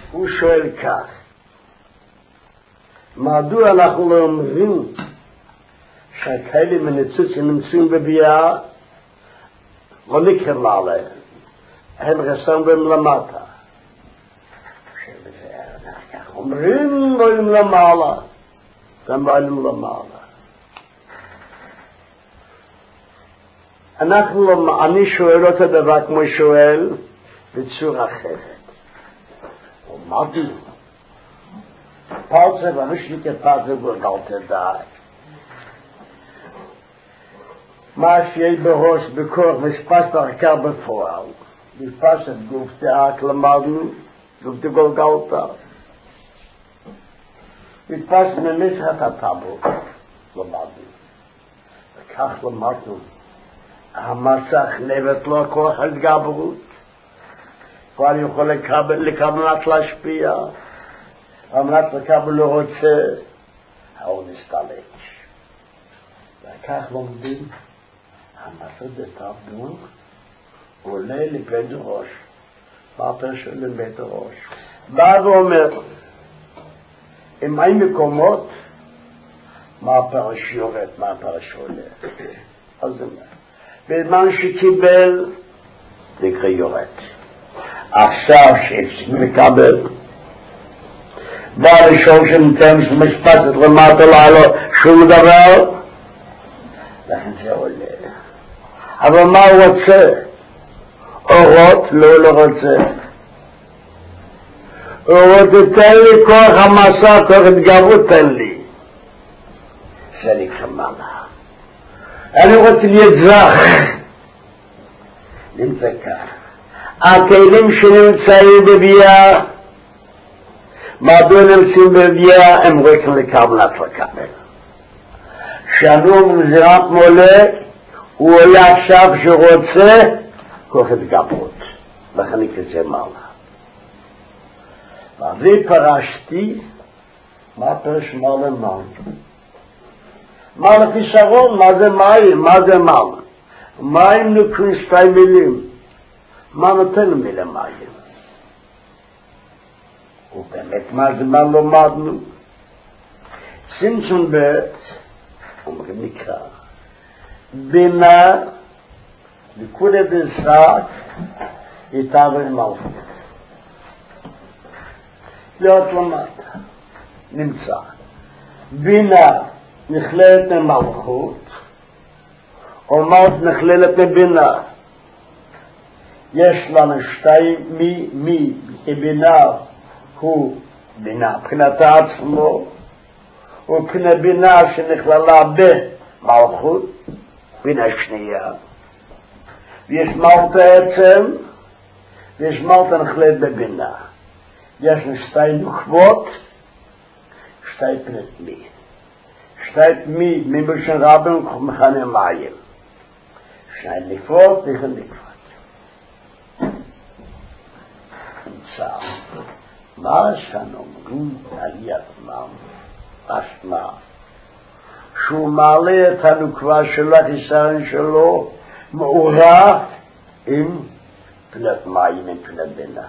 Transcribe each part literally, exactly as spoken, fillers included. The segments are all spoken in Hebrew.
הוא שואל כך, מדוע אנחנו לא אומרים שהכלים הנצוצים נמצאים בביאה לא נקרא עליהם, הם רסם בהם למטה. אומרים בהם למעלה, גם בהם למעלה. אנחנו לא, אני שואל אותו דבר כמו שואל בצורה אחרת. אמרתי, פרצה ונשליק את פרצה וגלת די. מה שיהיה בראש בכוח מספס דרכה בפועל, מספס את גוף דאק למדנו, גוף דגולגלתה. מספס ממשחת הטאבו, למדנו. וכך למדנו. המסך נבט לו כוח התגברות, כבר יכול לקבל, לקבלת להשפיע, אמרת לקבל לא רוצה, הוא נסתלק. וכך לומדים, המסך דתבנו, עולה לבית ראש, פרטר של לבית ראש. בא ואומר, אם אין מקומות, מה הפרש יורד, מה הפרש עולה. אז זה אומר. בזמן שקיבל, זה יקרה יורד. עכשיו שמקבל, בא לשאול שנתן שמשפטת למטה לעלות שום דבר, לכן זה עולה. אבל מה הוא רוצה? אורות לא לא רוצה. הוא רוצה תן לי כוח המסע, כוח התגרות תן לי. זה נקרא מעלה. אני רוצה להיות זך. נמצא כך. הכלים שנמצאים בביאה, מדוע נמצאים בביאה, הם רוצים לקבלת לקבל. כשאנו מזירת מולק, הוא עולה עכשיו שרוצה כוח התגברות. לכן כזה מעלה. ואני פרשתי, מה פרש מעלה מעלה? מעלה פישרון, מה זה מים? מה זה מעלה? מים נקראים שתי מילים. מה נותן מילה מים? ובאמת מה זה מה לומדנו? צמצום בית, אומרים נקרא, בינה, נקודה בזרק, איתה ומלכות. להיות למטה, נמצא. בינה נכללת ממלכות, ומלכות נכללת מבינה. יש לנו שתי מי, מי, בינה הוא בינה, מבחינת עצמו, ובחינת בינה שנכללה במלכות, בינה שנייה. ויש מלכות העצם, ויש מלכות נכללת בבינה. יש שתי נוקבות, שתי פנת מי. שתי מי, מבלשן רבן, מכנה מים. שתי נקבות, וכן נקבות. נמצא. מה שאנו אומרים על יתמם, אשמה, שהוא מעלה את הנוקבה שלו, החיסרון שלו, מעורב עם פנת מים, עם פנת בינה.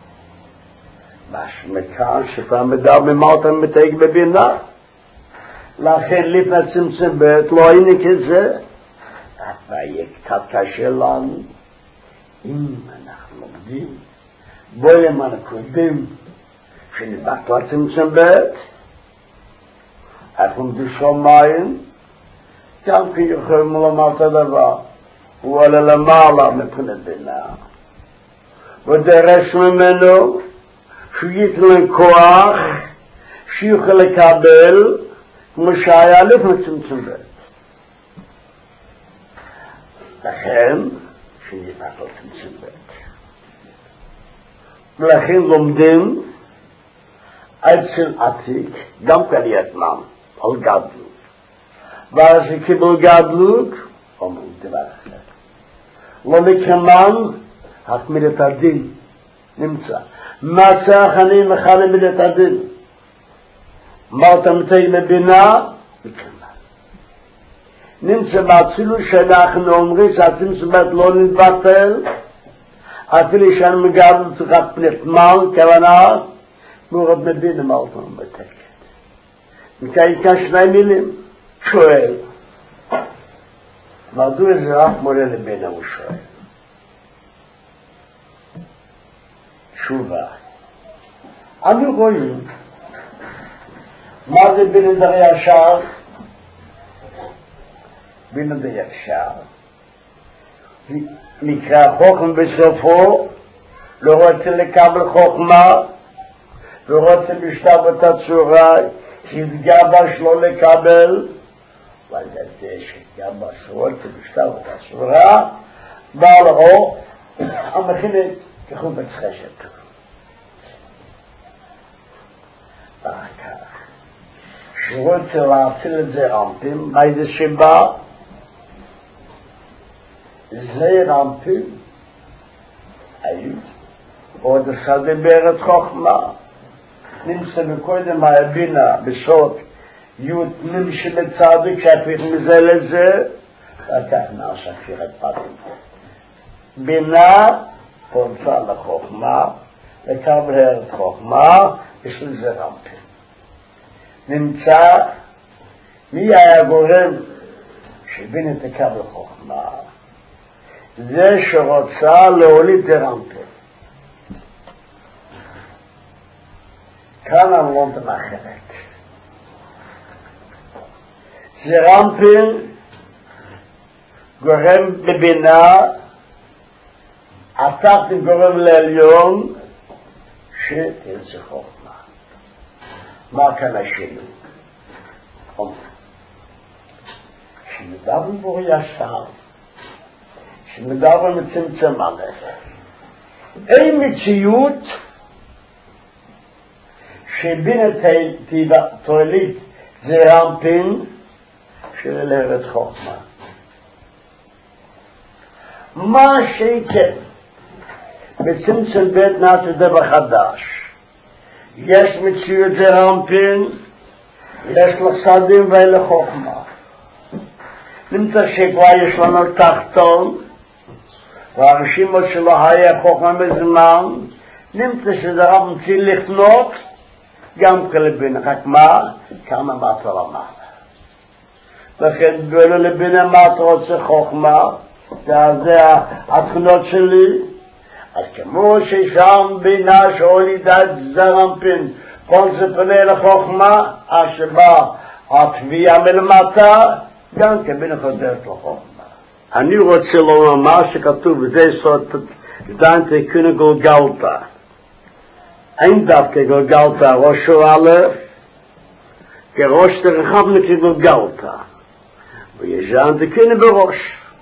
משמע שפעם מדבר ממלכות מתייג בבינה, לכן לפני צמצום בית לא היינו כזה, אבל יהיה קצת קשה לנו, אם אנחנו לומדים, בואי אנחנו קודם, שנדבק לצמצום בית, אנחנו מדשום מים, גם כי יכולים לומר את הדבר, הוא עלה למעלה מבחינת בינה, ודרש ממנו, שיית לו כוח, שיוכל לקבל, כמו שהיה לפני צמצום בית. לכן, שיית לו צמצום בית. ולכן לומדים, אצל עתיק, גם כאן יתמם, על גדלות. ואז שקיבל גדלות, אומרים דבר אחר. לא לקמן, התמידת הדין, נמצא. מצח אני מכנה מידת הדין. מה אתה מתייג בבינה? וכמה. נמצא באצילו שאנחנו אומרים שהצמצום בית לא נתבטל, אפילו שאני מגבל צריכת פנת מל, כוונה, nur hat mit binnen mal von betekt. Ich kann kein zwei Milim, שואל, מדוע זה רק מורה לבנה הוא שואל? תשובה. אנו רואים מה זה בינה דר ישר? בינה דר ישר. נקרא חוכם בסופו, לא רוצה לקבל חוכמה, לא רוצה משתב את הצורה, שהתגע בה שלא לקבל, אבל זה שהתגע בה שלא רוצה משתב את הצורה, בא לאו, המכינת ככו בצחשת. שהוא רוצה להציל את זה רמפים, באיזה שבא, זה רמפים, היו, עוד השדה בארץ חוכמה, נמצא בקודם הבינה בסוד יוד נמשי בצדיק שהפיך מזה לזה, וכך נעשה פירת פתים. בינה פורצה לחוכמה, לקר בארץ חוכמה, יש לזה רמפים. נמצא מי היה גורם שבינה תקבל חוכמה, זה שרוצה להוליד רמפים. כאן אני לא מתמחרת. זה רמפין גורם בבינה, התחת גורם לעליון, שתרצה חוכמה. מה כאן השני? שמדבר בו ישר, שמדבר מצמצם עליך. אין מציאות שבינה תועלית זה רמפין של ארץ חוכמה. מה שכן, בצמצם בית נעשה דבר חדש. יש מציאות זה רמפין, יש לחסדים ולחוכמה. נמצא שכבר יש לנו תחתון, והרשימות שלו היה חוכמה בזמן, נמצא שזה רמפין לכנות, גם כלבינה, רק מה? כמה מטה למעלה. לכן גולו לבינה מה אתה רוצה חוכמה, זה התכונות שלי, אז כמו ששם בינה שהולידה את זרמפין, כל זה פנה לחוכמה, אשר בא התביעה מלמטה, גם כבינה חוזרת לחוכמה. אני רוצה לומר מה שכתוב בזה סוד, דנתי כונה גולגלתה. אין דווקא גולגלתה ראשו א', כראש תרחבנו כגולגלתה. וישן תקיני בראש.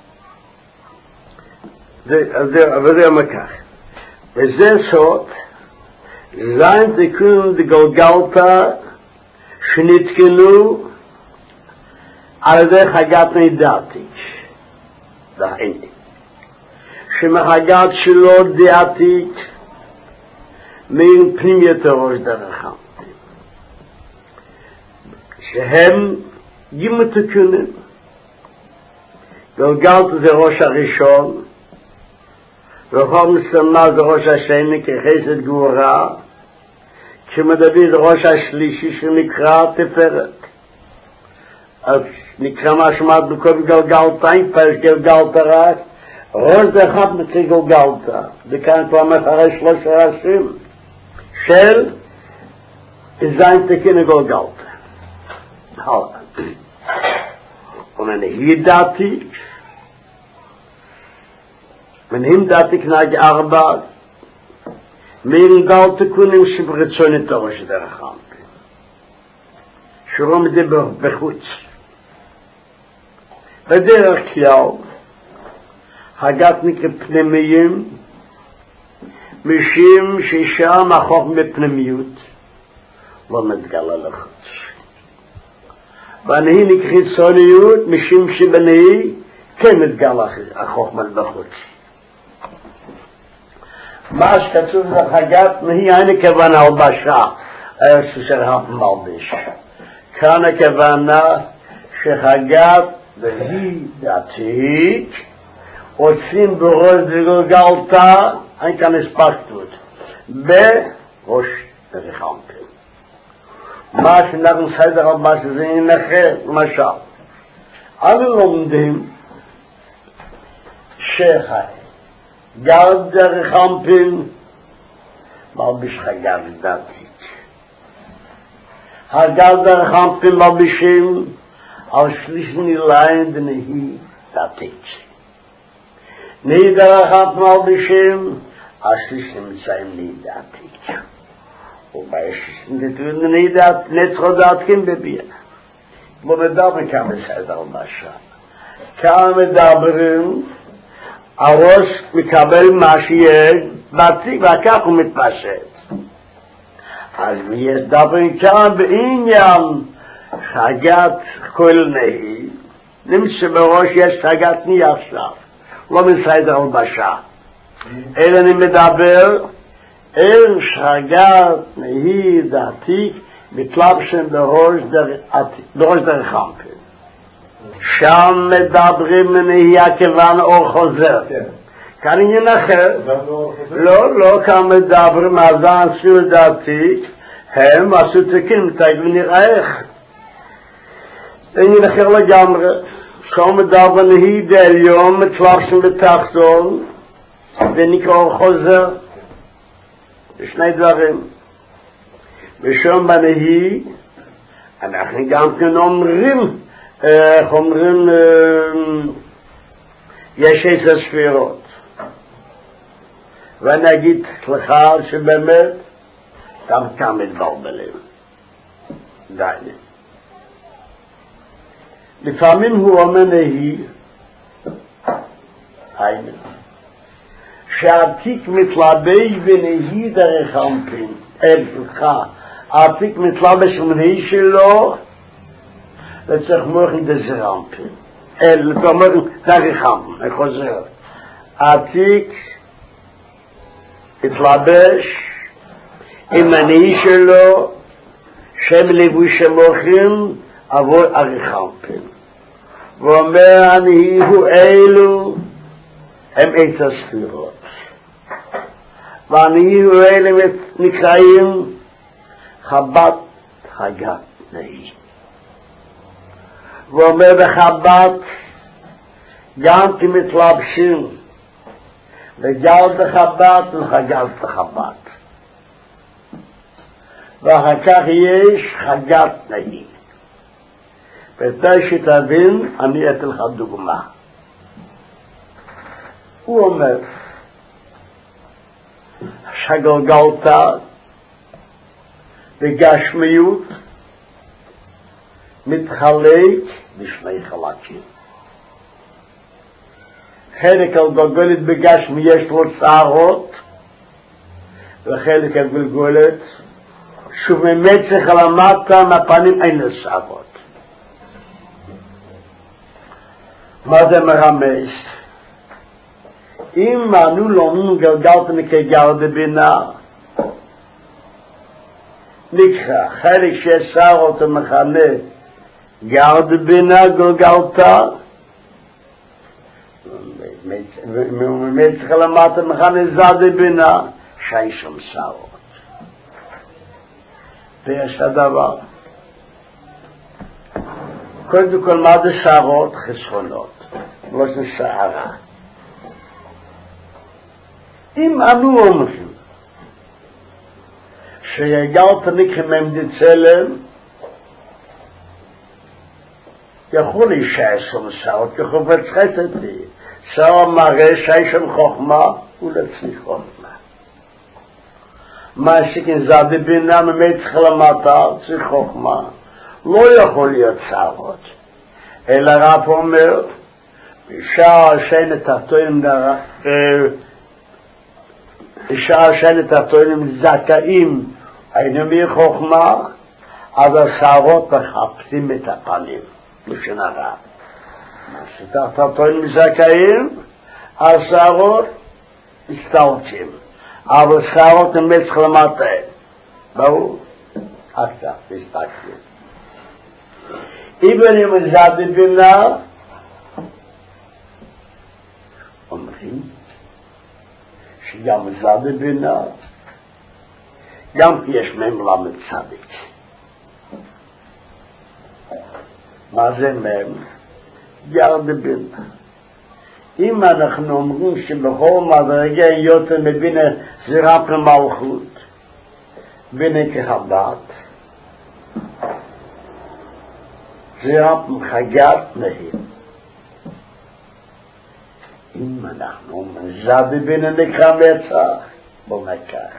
וזה המקח. וזה סוד, זין תקינו דגולגלתה שנתקנו על ידי חגת נדעתיק. דהייני. שמחגת שלא דעתיק מן פנימיות הראש דרכם. שהם ימתקנים. גולגלת זה ראש הראשון, וכל מסלמה זה ראש השני כחסד גבורה, כשמדבר זה ראש השלישי שנקרא תפארת. אז נקרא מה שמעת בכל גולגלת, אין פרש גולגלת רק, ראש דרכם נקרא גולגלת, וכאן כבר מאחרי שלושה ראשים, של זין תקין גולגלת. הלאה. ומנה ידעתי, מנהם דעתי כנהג ארבע, מירים גל תקונים שברצוני תורש דרכם. שרום דבר בחוץ. בדרך כלל, הגת נקרא פנימיים, משום ששם החוכמה בפנימיות, לא מתגלה לחוץ. ואני נקרא חיצוניות, משום שבני כן מתגלה החוכמה בחוץ. מה שכתוב לחגת, נהי אין כוונה הלבשה, ששרח מלביש. כאן הכוונה שחגת והיא דעתית, עושים בראש דגולגלתה, אין כאן הספקתות, בראש דרך חמפין. מה שאנחנו סדר על מה שזה ינחה, למשל, אנו לומדים שגר דרך חמפין מלביש חגר דתית. הגר דרך חמפין מלבישים על שליש נילאים דנהי דתית. נהי דרך חמפין מלבישים על שליש נמצאים נהי דתית. ובאש נהי דתית נצחו דתקים בביה. כמו מדברים כאן בסדר משהו. כאן מדברים הראש מקבל מה שיהיה בתיק וכך הוא מתפשט. אז מדברים כאן בעניין חגת כל נהי, נמצא בראש יש חגת נהי עכשיו, לא מסדר משהו. אלא אני מדבר אין חגת נהי דתיק מתלבשים בראש דרך חמפין. שם מדברים מנהי הכוון אור חוזר. כאן עניין אחר. לא, לא, כאן מדברים מהזן סיר דתיק, הם עשו תקין, תגבי נראה איך. עניין אחר לגמרי. שם מדברים מנהי דעליון מתלבשים בתחתון, זה נקרא אור חוזר. בשני דברים. ושום בנהי, אנחנו גם כן אומרים, איך אומרים, יש עשר ספירות. ונגיד לך שבאמת, גם כאן מתבלבלים. די. לפעמים הוא אומר נהי, היינו, שהעתיק מתלבש בנהי דרך חמפין, אצלך, העתיק מתלבש בנהי שלו, וצריך מוכן דרך חמפין. אל, תאמר, דרך חמפין, אני חוזר. העתיק מתלבש עם הנהי שלו, שם לבוש המוכן, עבור דרך חמפין. ואומר, הנהי הוא אלו, הם עשר ספירות. והנהי אלה נקראים חבת חגת נהי. ואומר בחבת גם כי מתלבשים לגל בחבת ולחגל בחבת. ואחר כך יש חגת נהי. וכדי שתבין אני אתן לך דוגמה. הוא אומר שגלגלת בגשמיות מתחלק בשני חלקים. חלק הגלגלת בגשמי יש לו צערות, וחלק הגלגלת שוב ממצח על המטה מהפנים אין לו צערות. מה זה מרמז? אם אנו לא גלגלת כגר דבינה, נקרא חלק ששר אותו מחנה גר דבינה גלגלת, וממצח על המטה מחנה זד דבינה, שי שם שרות. ויש הדבר. קודם כל מה זה שרות? חסכונות. לא זה שערה. אם אנו אומרים שיגרת נקרא ממדצלם, יכול להישאר שם שעות, יכול לבצחת אותי. שר מראה שי שם חוכמה, ולצליח חוכמה. מה שכן זד בינה ממצח למטה, צריך חוכמה. לא יכול להיות שרות. אלא רב אומר, בשעה שאין תחתונים דרך, בשעה שאין תחתונים זכאים, היינו מחוכמה, אז השערות מחפשים את הפנים. משנה רב. תחתונים זכאים, השערות מסתלקים. אבל שערות הם מצח למטה. ברור? עכשיו, מסתכלים. אם אני מזד בינה, אומרים שגם מזד בינה גם יש מהם למד צדיק. מה זה מהם? ירד בינה. אם אנחנו אומרים שבכל מדרגה יותר מבינה זירת המלכות, בינה כחב"ד, זירת מחגת נהים. אם אנחנו אומרים זד בינה נקרא מצח, בוא נקח.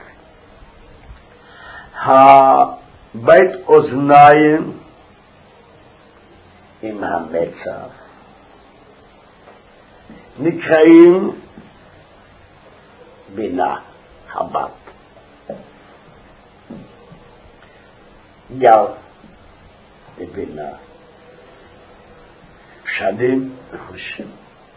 הבית אוזניים עם המצח נקראים בינה, חב"ד. יד בבינה, שדים וחושים.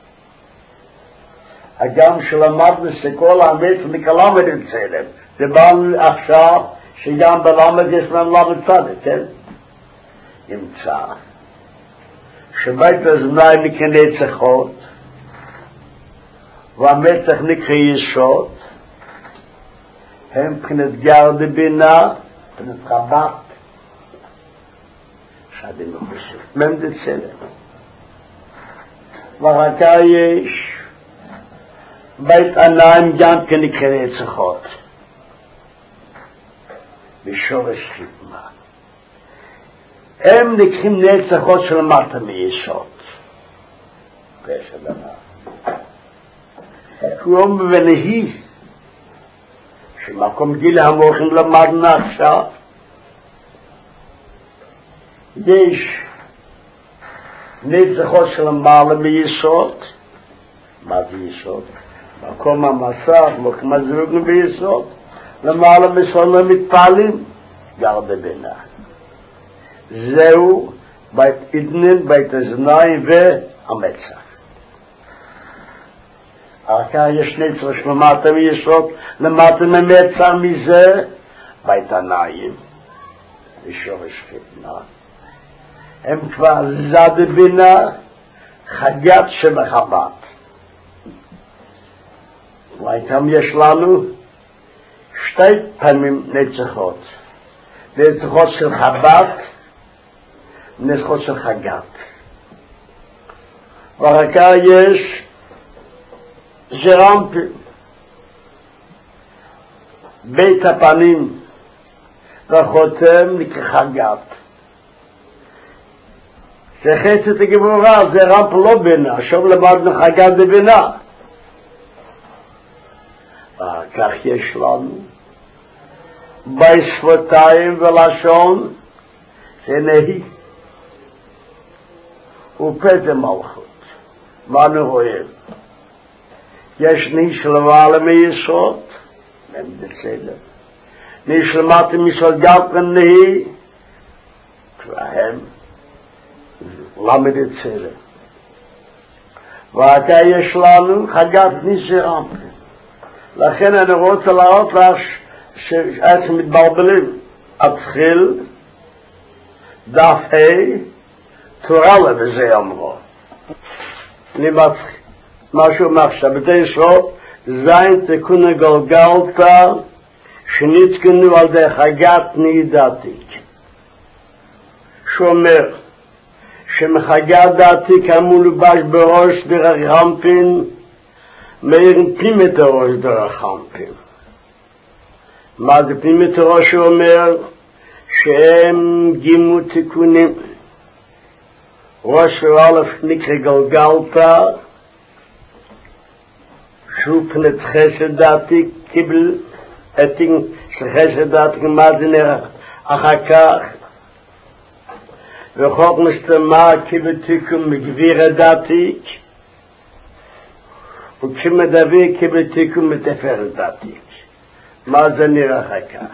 הגם שלמדנו שכל האמת מקלמד אצלם, דיברנו עכשיו שגם בלמד יש להם למד צדיק, כן? נמצא שבית אוזניים נקרא נצחות והמצח נקרא יסוד, הם מבחינת ירד בינה, מבחינת חב"ד, שדים וחושים. מהם דצלם. ואחר כך יש בית עיניים גם כן נקרא נצחות. בשורש חתמה. הם נקראים נצחות של מטה מיסוד. פשע דבר. הוא אומר ונהי, שמקום גיל המוחים למדנו עכשיו, יש נצחות של מעלה מיסוד. מה זה יסוד? מקום המסך, מקום הזרוגנו ביסוד, למעלה מסוד למתפעלים, ירד בינה. זהו בית עדנין, בית אוזניים והמצח. אחר כך יש נצח שלמטה מיסוד, למטה ממצח מזה, בית עיניים, לשורש חתנה. הם כבר זד בינה, חגת שבחב"ד. ואיתם יש לנו שתי פעמים נצחות. נצחות של חב"ד, נצחות של חגת. ואחר כך יש זרמפים. בית הפנים והחותם נקרא חגת. זה חסד הגבורה, זה רמפ לא בינה, שוב למדנו חגת בבינה. כך יש לנו בשפתיים ולשון זה נהי ופתע מלכות. מה אנחנו רואים? יש נהי שלמעלה מיסוד, הם בסדר. נהי שלמטה מיסוד גם כן נהי, והם למד את סדר. ואתה יש לנו חגת ניסרם. לכן אני רוצה להראות לך שאתם מתבלבלים. התחיל דף ה' תורה לזה אמרו. אני מצחיק. משהו מחשב. בתי סוף זין תיקון הגלגלתא שנתקנו על די חגת נידתיק. שאומר שמחגת דתיק המולבש בראש דרך חמפין מרפים את הראש דרך חמפין. מה זה פים את הראש? הוא אומר שהם גימו תיקונים. ראש ואלף נקרא גלגלתא, שהוא פנת חסד דתיק קיבל עתיק של חסד דתיק. מה זה נראה אחר כך? וחוק מסתמה קיבל תיקון מגביר דתיק, וכמה דוד קיבל תיקון מתפר דתיק. מה זה נראה אחר כך?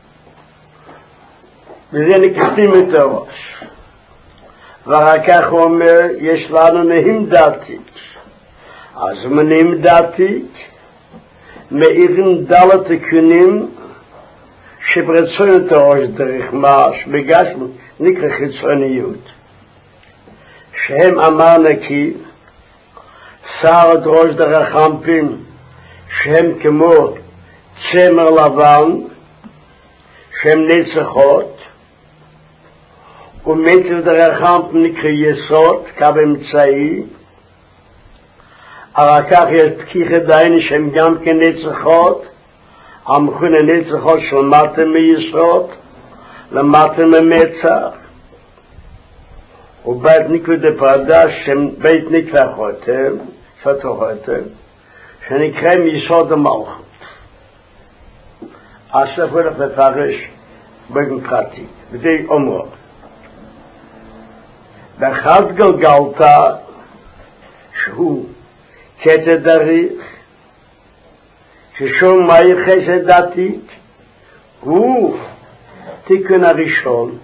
וזה נקראים את הראש. ואחר כך הוא אומר, יש לנו נהים דתיק. אז מנהים דתיק, מאירים דלת תיקונים, שברצון את הראש דרך מה שבגשנו נקרא חיצוניות. שהם אמרנו כי שר את ראש דרך חמפים, שהם כמו צמר לבן, שהם נצחות, ומצב דרכם נקרא יסוד, קו אמצעי, אחר כך יש פקיחת דין שהם גם כן נצחות, המכונה נצחות שלמטה מיסוד, למטה ממצח, ובית נקרא דפרדה שהם בית נקרא חותם, שתו חותם, שנקרא מיסוד המלכות. הספר הולך לפרש באופן פרטי, וזה אומרו. באחד גלגלתא, שהוא קטע דריך, ששום מהי חסד דתית, הוא תיקון הראשון,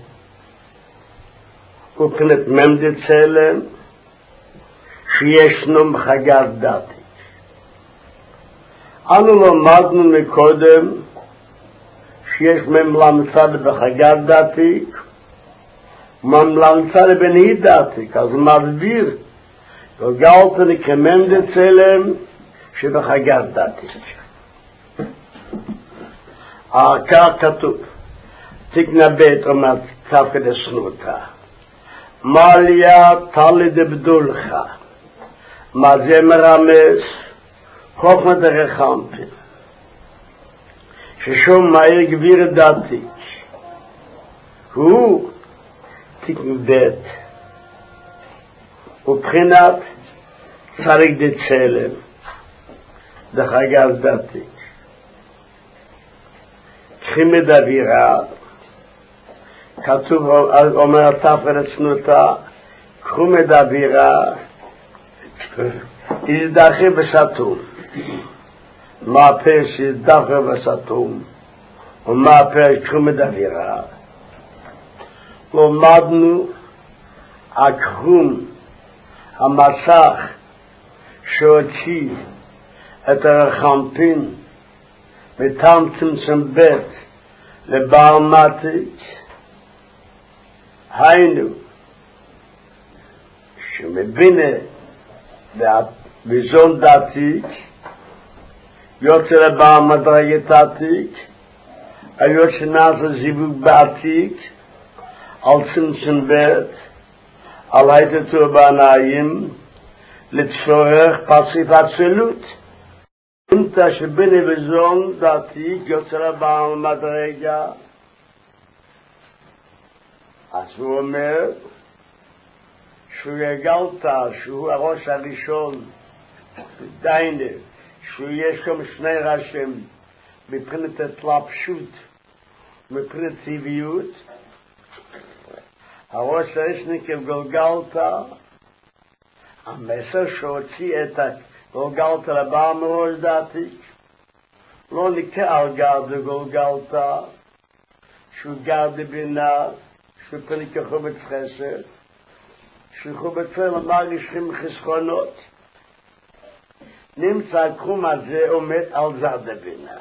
ובחינת ממד צלם, שישנו בחגת דתית. אנו למדנו מקודם, שיש ממלמצה בחגת דתית, ממלמצה לבני דתית, אז מסביר, גלגלתא כממד צלם שבחגת דתית. כך כתוב, תקנה בית אומרת תפקד הסנותה, מליה תלי דבדולך, מה זה מרמז? חוכמה דרחמפין, ששום מהיר גביר דתית, הוא תקנה בית, ובחינת צריך דצלם, דחגת דתית. חימד אווירה, כתוב, אומר תפקד הסנותה, חימד אווירה, יזדחה בסתום. מה הפרש שיזדחה בסתום? ומה הפרש חימד אווירה? לומדנו הקחום, המסך שהוציא את הרחמפין מטעם צמצום בית לבעל מתית, היינו שמבינה בזון דתית יוצא לבעל מדרגת דתית, היו שנעשה זיווג בעתיק על צמצום בית, על היתתו בעניים לצורך פסיב עצלות. אינתה שביני בזון דתית יוצא לבעל מדרגה, אז הוא אומר שהוא יגלתה, שהוא הראש הראשון, דיינה, שהוא יש שם שני ראשים, מבחינת התלבשות, מבחינת טבעיות, הראש הראשון כגלגלתא, המסר שהוציא את הגלגלתא לבעל מראש דתית, לא נקרא על גרד גלגלתא, שהוא גרד בינה, שהוא פניק חובץ חסד, שהוא חובץ חסד מרגישים חסכונות, נמצא הקום הזה עומד על זרד בינה.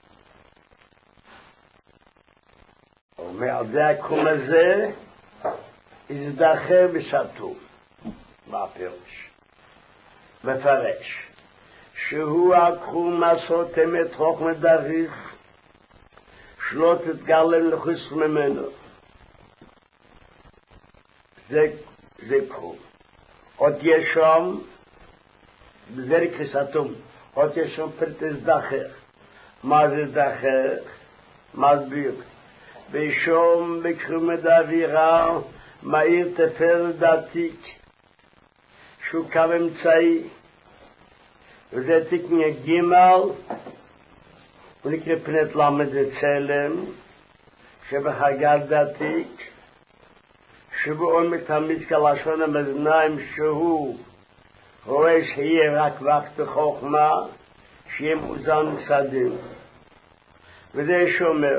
אומר על זה הקום הזה, יזדחה בסתום. מה הפירוש? מפרש, שהוא הקום הסותם את חוכמה דריך, שלא תתגלם לחוץ ממנו. זה, זה קום. עוד יש שם, זה נקרא סתום, עוד יש שם פרט הזדחך. מה זה זדחך? מסביר. בשום בקרומד האווירה, מאיר תפר דתית, שהוא קו אמצעי, וזה תקנה גימל, הוא נקרא פנת למד צלם, שבחגת דתית, שבו עומד תמיד כלשון המאזניים שהוא רואה שיהיה רק וقت חוכמה, שיהיה מאוזן מסדים. וזה שומר,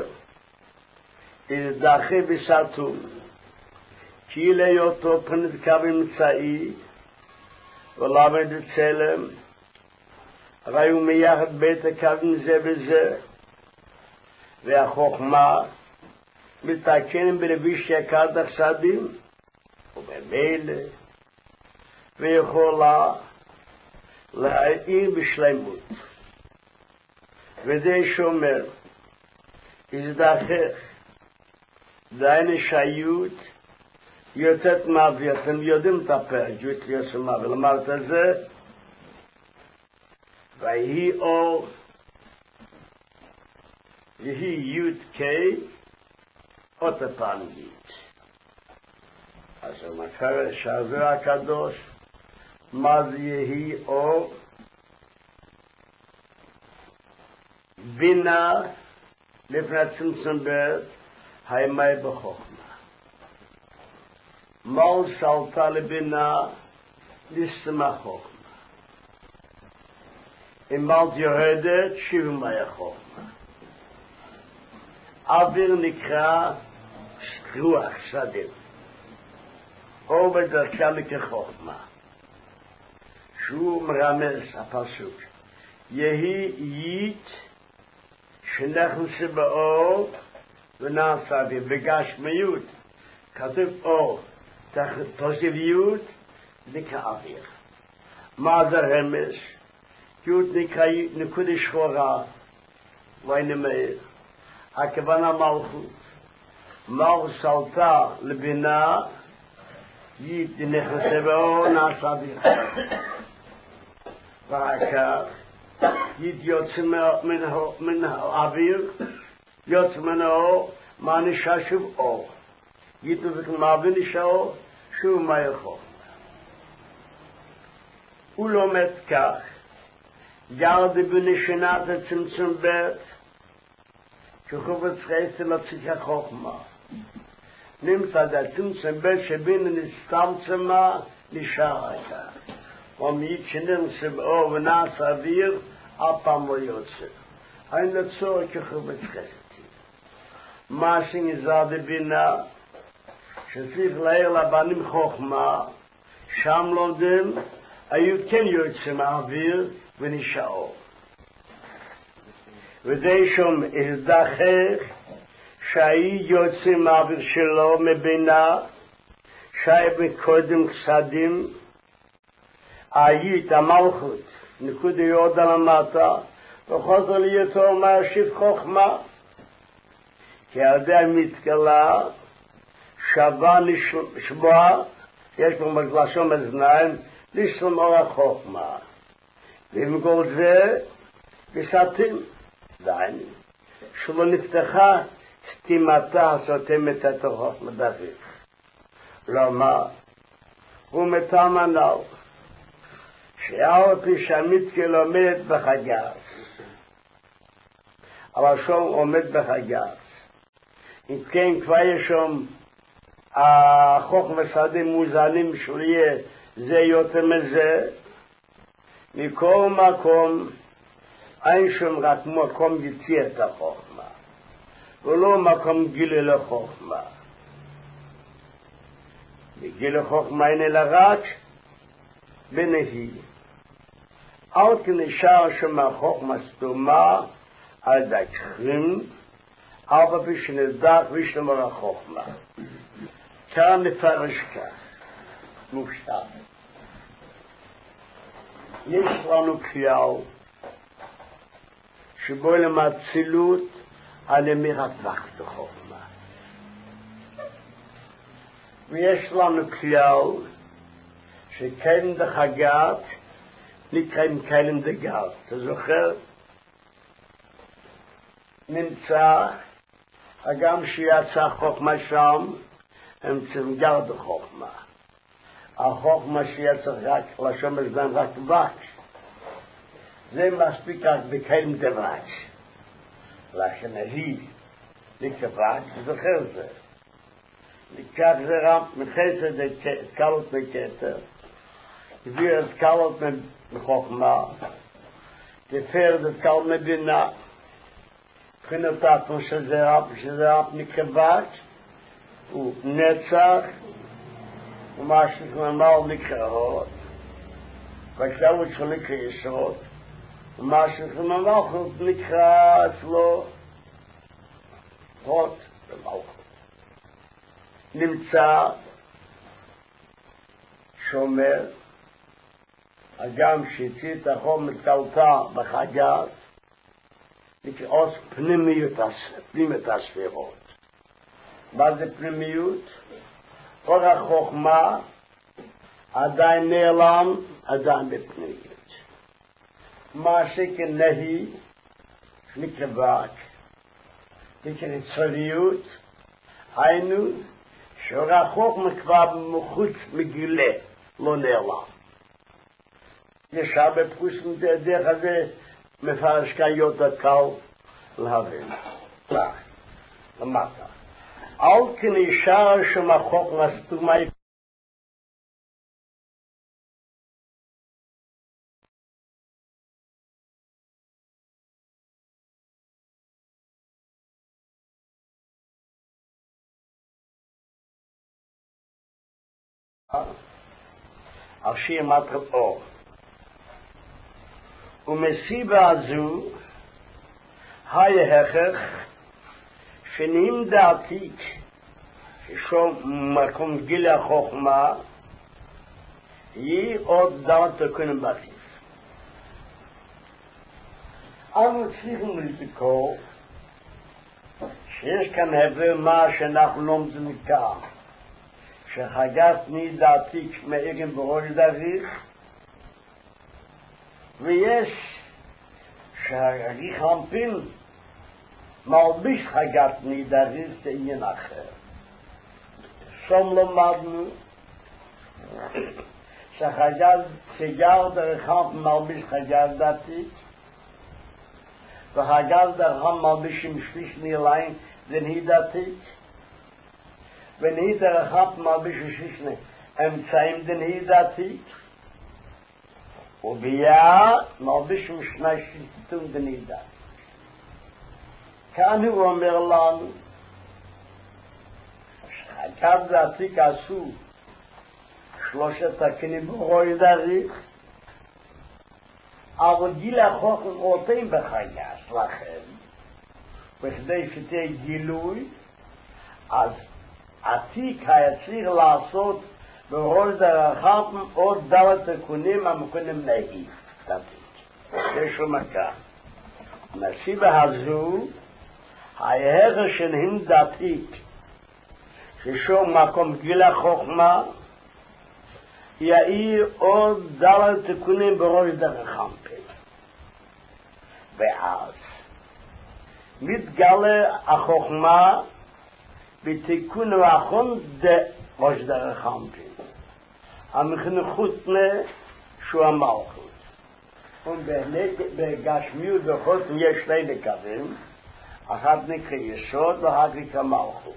יזדחה בסתום, כי להיותו פנת קו אמצעי, ולמד צלם, הרי הוא מייחד בית הקו זה וזה, והחוכמה מתקן בלביש יקר דחסדים, ובמילא, ויכולה להעיר בשלמות. וזה שומר, יזדחך, deine Shayut, יוצאת מהאוויר, אתם יודעים את הפרק, יוצאת יוסף מהאוויר, למרת את זה, ויהי אור, יהי יוד קי, אותה פעמית. אז הוא מקרא שהזר הקדוש, מה זה יהי אור? בינה, לפני צמצום בית, הימי בחוכמה. מול סלטה לבינה, לסתמה חוכמה. אם מלט יורדת, שבמי החוכמה. אוויר נקרא רוח סדים. או בדרכה לכחוכמה. שהוא מרמז הפסוק. יהי יית שנכנס באור ונעשה אוויר. בגשמיות כתוב אור. תוסיפיות נקרא אוויר. מה זה רמז? יוד נקרא נקודה שחורה. ואינמאיר. הכוונה מלכות. מלכות סלטה לבינה, יית נכנסה באור נעשה אוויר. ואחר כך יית יוצא מן האוויר, יוצא מן האור, מה נשאר שוב אור. יית מעביר נשאר שוב מה יכול. הוא לומד כך, ירדי בנשנת הצמצום בית, שחובץ חסר לצריך החוכמה. נמצא הצמצום בית שבין נסתמצמה נשאר הייתה. ומית שנרסה באור ונעשה אוויר, אף פעם לא יוצא. אין לצורך כחובץ חסר. מה שנגזר בבינה, שצריך להעיר לבנים חוכמה, שם לומדים, היו כן יוצא מהאוויר ונשאר. ודי שום הזדחך, שהיא יוצא מהאוויר שלו מבינה, שהיא בקודם חסדים, היית המלכות, נקודה יורדה למטה, וחוזר ליותר מהשיב חוכמה, כי על ידי המתגלה, שווה לשבוע, יש פה מגלשון מזניים, לשלום אור החוכמה. ועם כל זה, בסתים, דייני, שלא נפתחה סתימתה הסותמת את החוכמה דוד. למה? הוא מטעם הנאו, שאל פי שהמתגל עומד בחגס, אבל שום עומד בחגס. אם כן כבר יש שם החוכמה ושדים מוזנים שליהיה זה יותר מזה, מכל מקום אין שום רק מקום יציע את החוכמה, ולא מקום גילה לחוכמה. וגילה לחוכמה אין אלא רק בנהי. אל תנשאר שם החוכמה סתומה על דקרים, אבל בשנדק ושנמר החוכמה. כאן נפרש כך, מופשט. יש לנו כלל שבו למצילות על אמירת וक्त החוכמה. ויש לנו כלל שכן דחגת נקראים כלים דגל. אתה זוכר? נמצא הגם שיצא חוכמה שם, הם צריכים גר בחוכמה. החוכמה שיצא רק, לשום הזמן רק וקש. זה מספיק רק בכלים דבקש. לכן היא נקרא וקש, זוכר זה. ניקח זה רם, מחסד את קלות מכתר. הביא את קלות מחוכמה. תפארת את קלות מבינה. מבחינתנו שזה רב, שזה רב נקרא וקש. הוא נצח. ומה שנאמר נקראות. והכללות של נקרא יסוד. ומה שנאמר נקרא אצלו רות ומלכות. נמצא שומר, הגם שהצית החום מתקלטה בחגת, נקראות פנימיות הספירות. מה זה פנימיות? אור החוכמה עדיין נעלם, עדיין בפנימיות. מה שכנהי, נקבק, נקרצוריות, היינו, שאור החוכמה כבר מחוץ מגילה, לא נעלם. יש הרבה פרוסים דרך הזה, מפרש כאן יותר קל להבין. כך, למטה. אל כנשאר שם החוכמה סתומה על שיר מטרת אור. ומסיבה הזו, ההכרח שנעים דעתיק, ששום מקום גיל החוכמה, היא עוד דעת תקונים בתיף. אנו צריכים לזכור שיש כאן הבדל מה שאנחנו לומדים כאן, שחגת דעתיק מאיגן ברורי דריך, ויש שהריך המפין מלביש חגת דריך זה עניין אחר. שם למדנו שחגת סגר דרך המפין מלביש חגת דעתיק, וחגת דרך המפין מלביש עם שליש נעליים זה נהי דעתיק, ונהי דרך המפין מלביש עם שליש אמצעים זה נהי דעתיק, וביאה מלביש עם שני שליטים זה נהי דעתיק. כאן הוא אומר לנו שחגת דעתיק עשו שלושת הקנים ברוי דריך, אבל גיל החוכמה אותם בחגת לכם, בכדי שתהיה גילוי, אז עתיק היה צריך לעשות ברוי דרכם עוד דלת תקונים המקונים נהי דעתיק. יש לו מכה. מסיבה הזו, ההכרח שנהם דעתיק, ששום מקום גיל החוכמה, יאיר עוד דלת תקונים בראש דרכם. ואז מתגלה החוכמה בתיקון האחרון בראש דרכם. המחנכותנה שהוא המלכות. ובגשמיות בכל יש שני נקבים, אחת נקרא יסוד ואחת נקרא מלכות.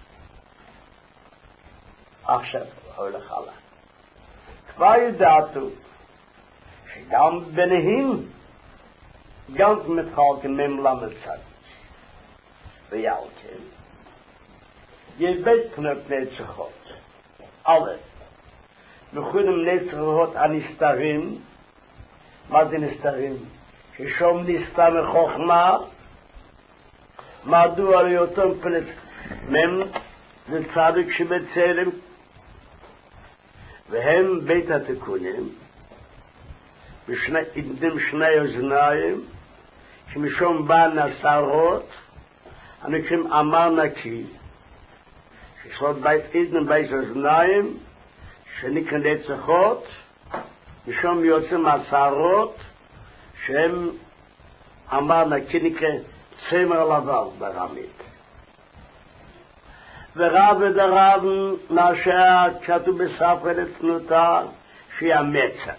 עכשיו הולך הלאה. כבר ידעתו שגם ביניהם גם מתחלקים מהם למצד. ויעלכם יש בית פנות נצחות. א', מכונים נצחות הנסתרים. מה זה נסתרים? ששום נסתר מחוכמה, מדוע ליותם פלט מהם זה צדיק שבצלם, והם בית התיקונים, עם שני אוזניים, שמשום בא נסרות, הנקראים אמר נקי, ששלות בית אידן בית אוזניים, שנקרא נצחות, משום יוצאים עשרות, שהם אמר נקי נקרא צמר לבן ברמית. ורב ודרב מה שכתוב בספר לתנותה שהיא המצח.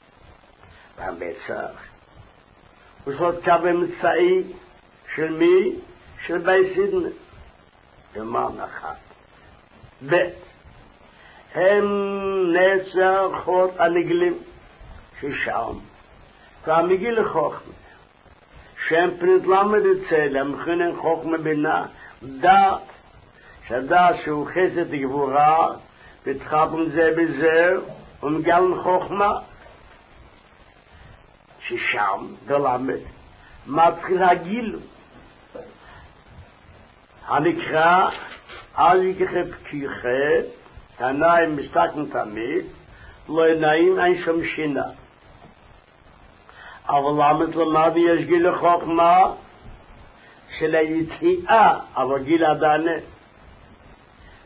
והמצח הוא זאת קו אמצעי של מי? של בית סידנה. למען אחת. ב' הם נצחות הנגלים ששם. והמגיל לחוכמה. שהם פנית למד אצל, הם מכנים חוכמה בינה, דעת, שהדעת שהוא חסד גבורה, ותחפם זה בזה, ומגלם חוכמה, ששם, בלמד, מתחיל הגיל, הנקרא, אז יקחה פקיחה, העיניים מסתכלים תמיד, לא עיניים אין שום שינה. אבל למד למד יש גיל חוכמה של היציאה, אבל גיל עדיין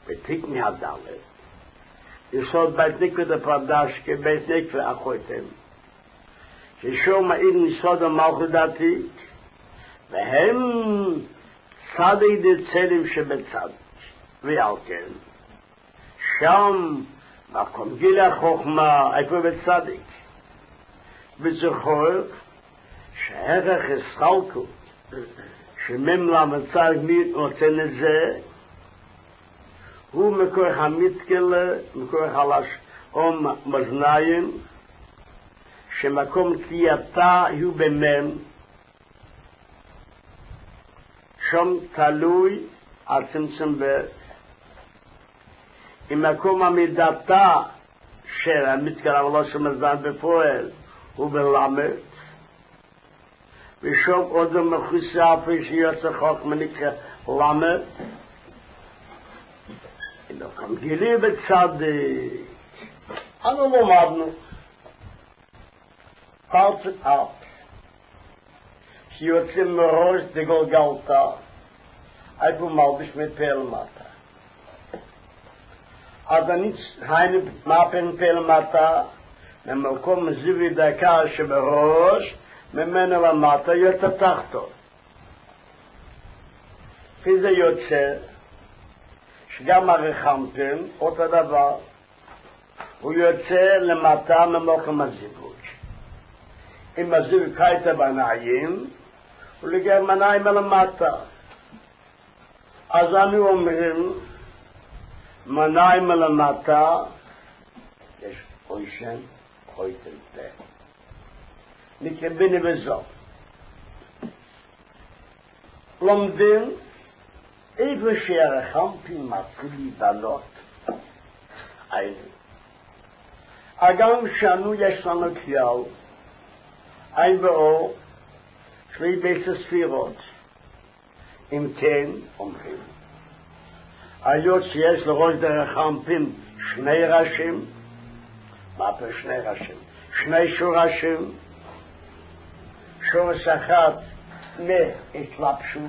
בתיקני הדלת, יסוד בית נקווה דפרדשקה, בית נקווה אחויתם, ששום העיר ניסוד המלכות דתית, והם צדי דצלים שבצד, ועל כן, שם מקום גיל החוכמה, איפה בצדיק, וזכור שערך הסחלקות, שממלה מצג מי נותן את זה, הוא מכוח המתקלה, מכוח הלש או מזניים, שמקום תייתה הוא במם, שם תלוי על צמצם בית, אם מקום עמידתה של המתקלה ולא שמזן בפועל, הוא בלמד, ושם עוד מחוץ אפי שיוצא חוכמה נקרא למד, גם גילי בצדיק, אנו למדנו, פרצת אף, שיוצאים מראש דגולגלתה, איפה מלביש מפל מטה. אז אני היינו מאפן פל מטה, ממקום זיוי דקה שבראש, ממנו למטה יוצא תחתו. כפי זה יוצא, שגם הרחמתם, אותו דבר, הוא יוצא למטה ממקום הזיווי. אם הזיווי קייטה בנעים, הוא לגיע מנעים למטה. אז אנו אומרים, מנעים למטה, יש אוישן, אויטל פה. נקביני וזו. לומדים, איפה שהרחמפים מתחיל להתעלות, היינו. אגם שנו יש לנו כלל, אין באור, שלי בית הספירות, אם כן, אומרים. היות שיש לראש דרחמפים שני ראשים, מה פה שני ראשים? שני שורשים, שורש אחד מהתלבשות,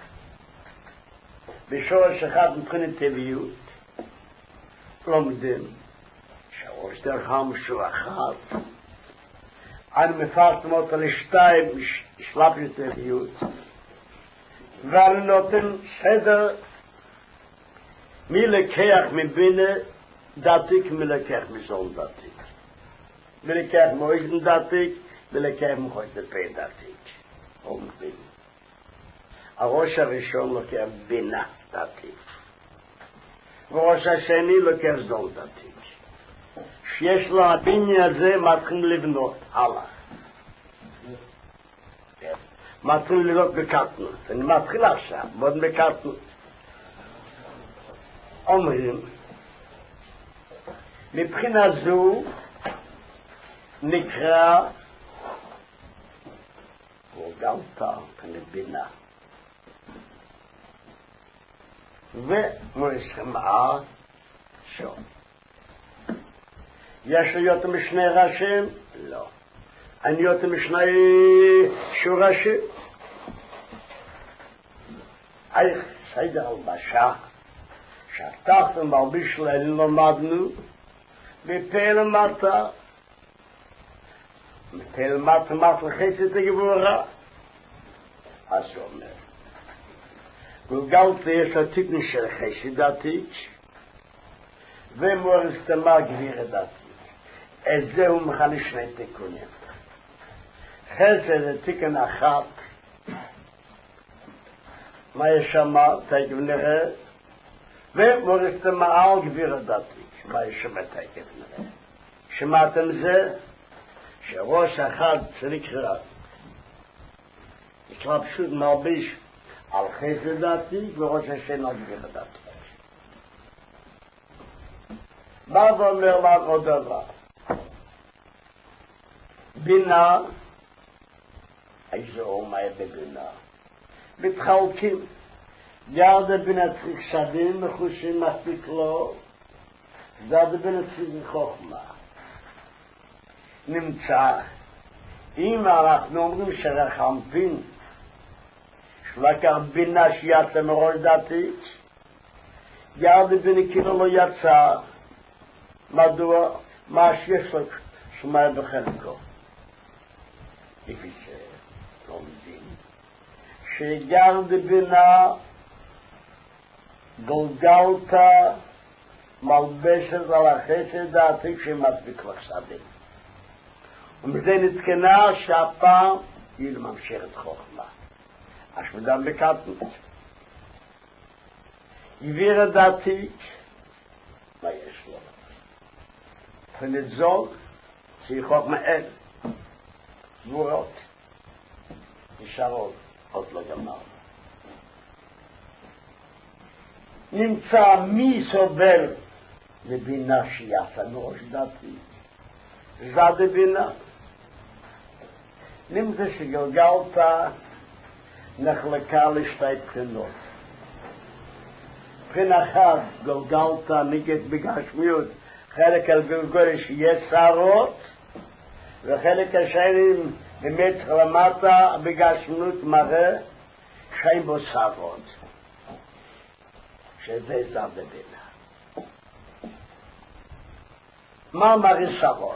בשורש אחד מבחינת טבעיות, לומדים, שורש דרחם שור אחד, אנו מפרטים אותו לשתיים שלבשות טבעיות, ואנו נותן סדר מי לקח מבינה דתיק, מי לקח מזון דתיק. מי לקח מויזן דתיק, מי לקח מחויזן פי דתיק. אומרים. הראש הראשון לוקח בינה דתיק. וראש השני לוקח זון דתיק. שיש לו הביני הזה מתחיל לבנות הלאה. מתחיל לבנות בקטנות. אני מתחיל עכשיו, מאוד בקטנות. אומרים, מבחינה זו נקרא גולגלתה כנבינה. ומרשמעה שום. יש להיות משני ראשים? לא. אני להיות משני שורשים? איך סדר הלבשה שהתחת מלביש ליל למדנו בפל מטה בפל מטה מטה חסד הגבורה אז הוא אומר גולגלתה יש התיקון של חסד דתיק ומורסתמה גביר דתיק את זה הוא מכנה שני תיקונים חסד זה תיקון אחת מה יש שמה תקף נראה ומורסתמה על גביר דתיק מה יש שמה תקף נראה שמעתם זה שראש אחד שנקרא נקרא פשוט מלביש על חסד דתיק וראש השני על גביר דתיק בא ואומר לנו עוד דבר בינה איזה אומה בבינה מתחלקים ירד בינה צריך שדים מחושים מספיק לו ירד בינה צריך חוכמה נמצא אם אנחנו אומרים שרחמפין שלקח בינה שיצא מראש דתיק ירד בנקינו לא יצא, מדוע? מה שיש לו שמע בחלקו. לפי זה לומדים שירד בינה גולגלתה מלבשת על החסד העתיק שמספיק לחסדים. ומזה נתקנה שהפעם היא ממשיכת חוכמה. אשמדם בקטנות. עביר הדעתיק, מה יש לו? ונתזוג, שהיא חוכמה אל, גבורות, נשארות, עוד לא גמר. נמצא מי סובל לבינה שיעשה מראש דעתי. זד בינה. נמצא שגלגלתה נחלקה לשתי בחינות. בחינה אחת גלגלתה נגד בגשמיות, חלק על גלגול שיש שערות, וחלק השני באמת למטה בגשמיות מראה שאין בו שערות. שזה זד בינה. מה מראה שערות?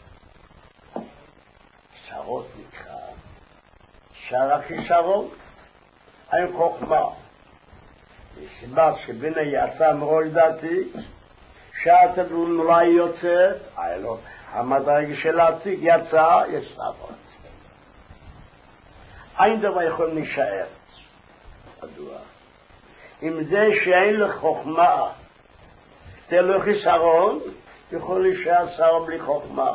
שערות נקרא שער החיסרון, אין חוכמה. בסיבה שבינה יצא מראש דעתי, שעת אולי יוצאת, היה לו המדרגה של העתיק יצא, יש שערות. אין דבר יכול להישאר. מדוע? אם זה שאין לו חוכמה, זה לא חיסרון, יכול להישאר שער בלי חוכמה.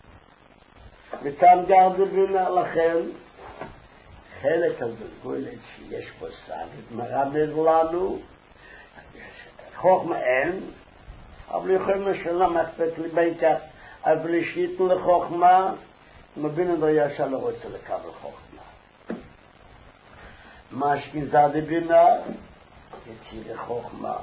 ותם גר בבינה לכן, חלק הגולגולת שיש בו סגת מרמז לנו, חוכמה אין, אבל יכולים לשלם אכפת לי בין כך, אבל שייתנו לחוכמה, מבינה לא ישר לא רוצה לקבל חוכמה. מה שכנזד בינה, יציר חוכמה.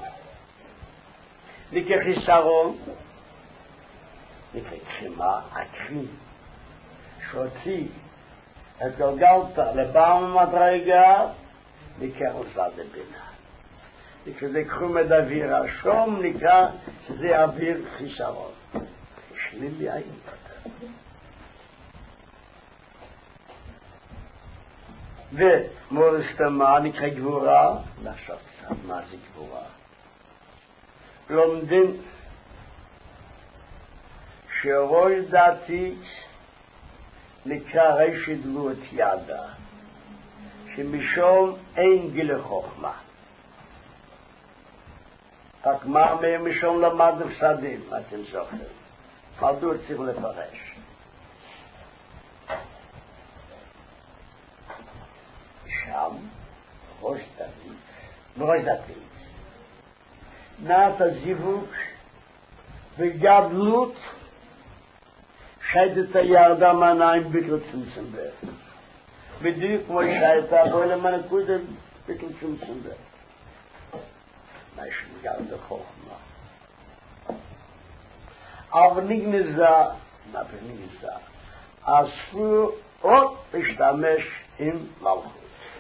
נקרא חיסרון, נקרא קחימה, הקחים, שהוציא את גלגלתה לבעל מדרגה, נקרא זד בינה. נקרא זה קחום את אוויר השום, נקרא שזה אוויר חיסרון. שלילי אין פתר. ומורסתמה נקרא גבורה, נחשב קצת מה זה גבורה. לומדים שראש דעתית נקרא רשת גבורת ידה, שמשום אין גיל חוכמה. רק מה משום למד הפסדים, אתם זוכרים. מדוע צריך לפרש? שם, ראש דתית, ראש דתית, נעת הזיווג וגדלות שיידת הירדה מהניים ביקר צמצם בר. בדיוק כמו שייתה בו למנקוד ביקר צמצם בר. מה יש מגרד החוכמה? אבל נגנזה, מה בנגנזה? אסור עוד להשתמש עם מלכות.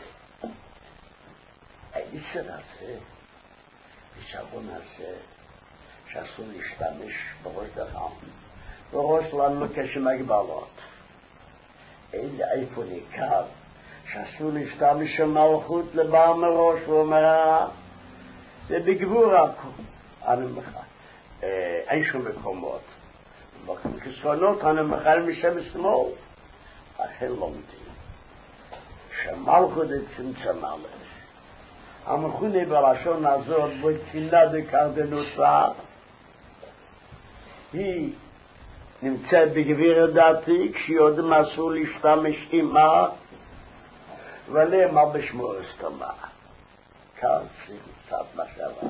היצר הזה, הישרון הזה, שאסור להשתמש בראש דרם, בראש לנו כשמגבלות. איזה איפה ניכר, שאסור להשתמש עם מלכות לבא מראש, ואומר, זה בגבורה, אני מחל. אין שום מקומות. בכסונות אני מחל משם שמאל, אחר לומדים. שמלכות את צמצם עליו. המכונה בלשון הזאת, בצילה דקרדנוסה, היא נמצאת בגביר דעתי, כשיודעים אסור להשתמש עמה, ולמה בשמור הסתמה. כאן צריך קצת מחשבה.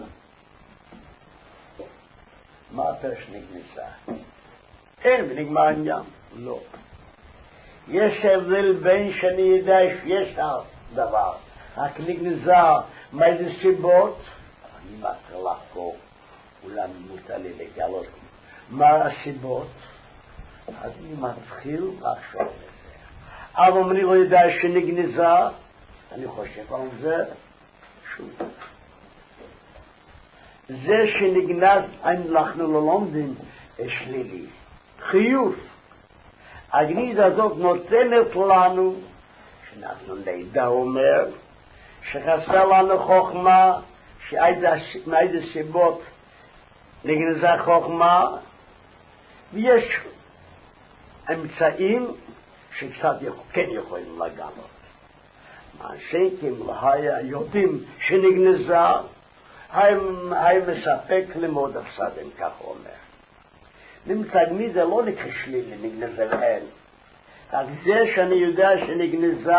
מה הפרש נגניסה? אין, ונגמר עניין. לא. יש הבדל בין שאני ידע שיש דבר. רק נגניזה, מה איזה סיבות? אני מתחיל לחקור, אולי מותר לי לגלות. מה הסיבות? אז אני מתחיל לחשוב לזה. אבל אם אני לא יודע שנגניזה, אני חושב על זה שוב. זה שנגנז אנחנו לא לומדים שלילי. חיוב. הגניזה הזאת נותנת לנו, שאנחנו נדע אומר, שחסר לנו חוכמה, מאיזה סיבות נגנזה חוכמה, ויש אמצעים שקצת כן יכולים לגלות. מה שכן היה יודעים שנגנזה, היה מספק למוד הפסדים, כך הוא אומר. נמצא גניזה לא נקרא שלילי, נגנזה להם. רק זה שאני יודע שנגנזה,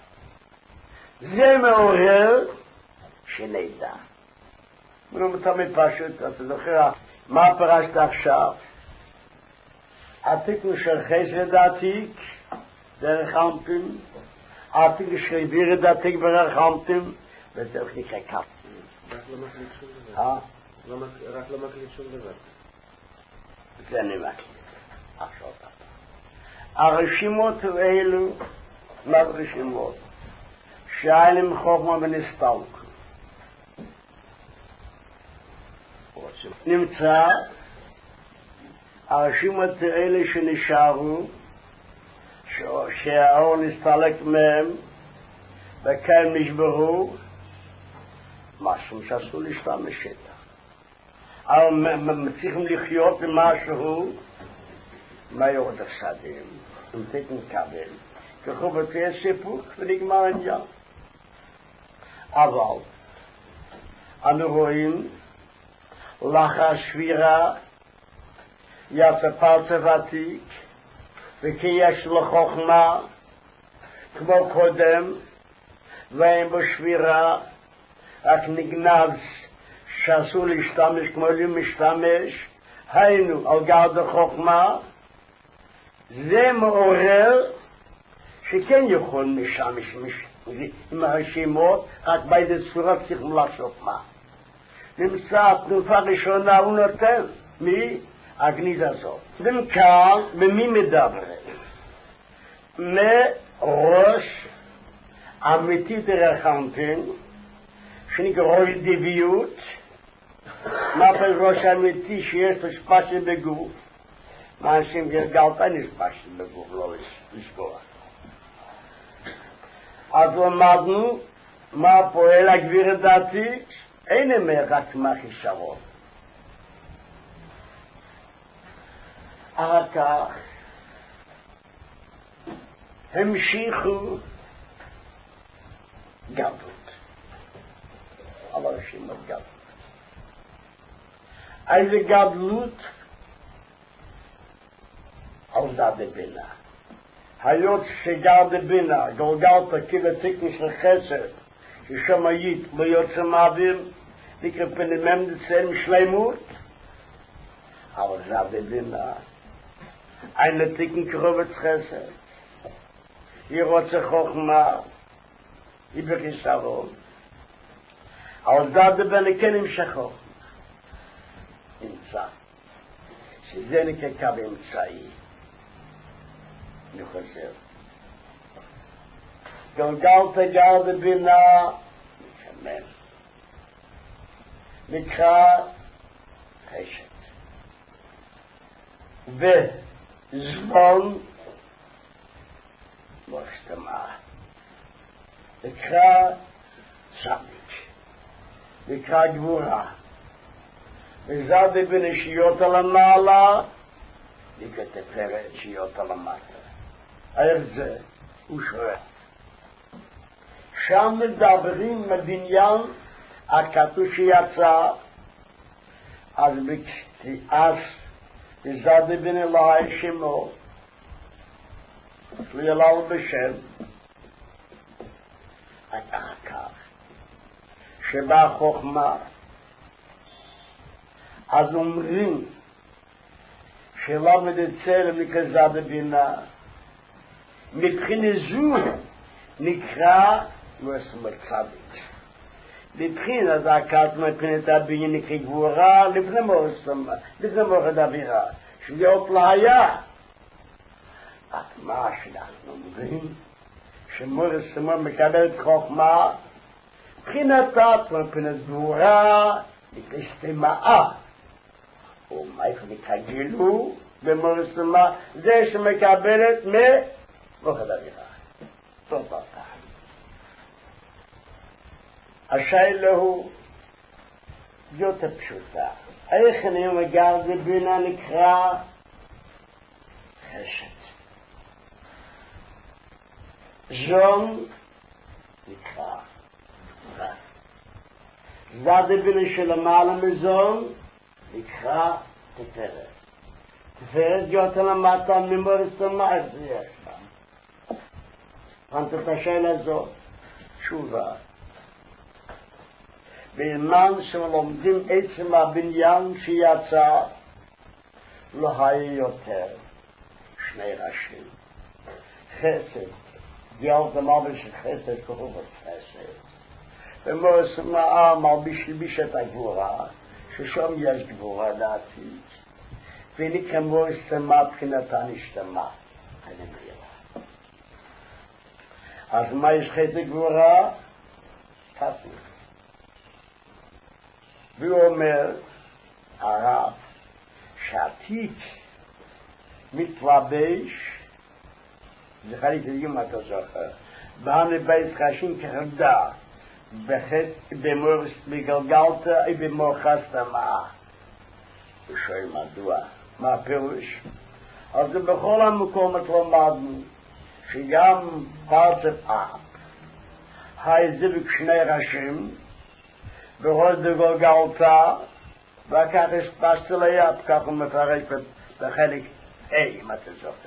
זה מעורר שנדע. נו, תמיד פשוט, אתה זוכר, מה פרשת עכשיו? התיקון של חסד העתיק, דרך חמפים, התיקון של עביר העתיק דרך חמפים, וזה נקרא כף. רק לא מקליט שום דבר. רק לא מקליט שום דבר. זה אני מקליט. עכשיו. הרשימות האלו, מה רשימות? שהילים חוכמה ונסתלק. נמצא הרשימות האלה שנשארו, שהאור נסתלק מהם, וכאן נשברו, משהו שעשו להשתמש שטח. אבל הם צריכים לחיות במשהו, מה יורד הפסדים? הם תקן קבל, ככה בתהיה סיפוק ונגמר עניין. אבל, אנו רואים, לאחר שבירה, יצא פרצף עתיק, וכי יש לו חוכמה, כמו קודם, ואין בו שבירה, רק נגנז שעשו להשתמש כמו לי משתמש, היינו על גרד החוכמה, זה מעורר שכן יכול משמש עם הרשימות, רק באיזה צורה צריכים לעשות מה. נמצא התנופה ראשונה הוא נותן, מי? הגניזה הזאת. ומכאן, במי מדבר? מראש אמיתי דרחנטין, שנקרא רוי דביות, מה פעם ראש אמיתי שיש לו ספשי בגוף, מה אנשים גלגלת אין ספשי בגוף, לא לשכוח. אז למדנו מה פועל הגביר דעתי, אין אמר רק מהחישרון. אחר כך המשיכו גדלות. אבל רשימות גדלות. איזה גדלות? על זד בינה. היות שגד בינה, גולגלת כבתיקן של חסד, ששמאית לא יוצא מהאוויר, נקרא פנימם דצל משלימות, אבל זד בינה. eine Ticken Krobet Chesed. Ihr רוצה חוכמה, היא בחיסרון. אבל זה בן כן המשכו. נמצא. שזה נקרא קו אמצעי. אני חוזר. גלגלת גר בבינה, נקמל. נקרא חשת. ו... זמן לא השתמע. נקרא צדיק. נקרא גבורה. וזד בנשיות על המעלה, נקרא תפארת שיות על המטה. איך זה? הוא שואל. שם מדברים בבניין הכתוב שיצא, אז בקטיעס וזד בן אלוהי שמו, לילל בשם, אחר כך, שבא חוכמה, אז אומרים, שלמד את צלם מכזד בינה, מבחינה זו נקרא מוסמר צדיק. מבחינה זה הכת מבחינת הבניין נקרא גבורה, לפני מוסמר, לפני מורד אווירה, שביעות להיה. אז מה שאנחנו אומרים, שמוסמר מקבל את חוכמה, מבחינת מבחינת גבורה, להסתמאה, ומאיפה מתגלו במורסמה, זה שמקבלת מלוכד אווירה. טוב פרטה. השאלה הוא יותר פשוטה. איך אני מגר זה בינה נקרא חשת. זון נקרא רע. זד בינה שלמעלה מזון נקרא תפארת. תפארת יותר למטה ממורסמה, איך זה יש בה. פנת את השאלה הזאת, תשובה. בזמן שלומדים עצם הבניין שיצא, לא היה יותר שני ראשים. חסד, גאלת מלביש חסד כתוב את חסד. ומורסמה מלביש את הגבורה, ששם יש גבורה דעתית. והנה כמורסמה מבחינתה נשתמה. אני מגיע. אז מה יש חסד גבורה? תפו. והוא אומר, הרב, שעתיק מתלבש, זכרתי תגיד מה אתה זוכר, בהנה בית חשים כחדה, בגלגלת ובמורחסת מה. הוא שואל מדוע, מה הפירוש? אז בכל המקומות למדנו, שגם פרצת אב, היזיבק שני ראשים, בראש דגולגלתה, וכך הספשת ליד, כך הוא מפרק בחלק A, אם אתה זוכר.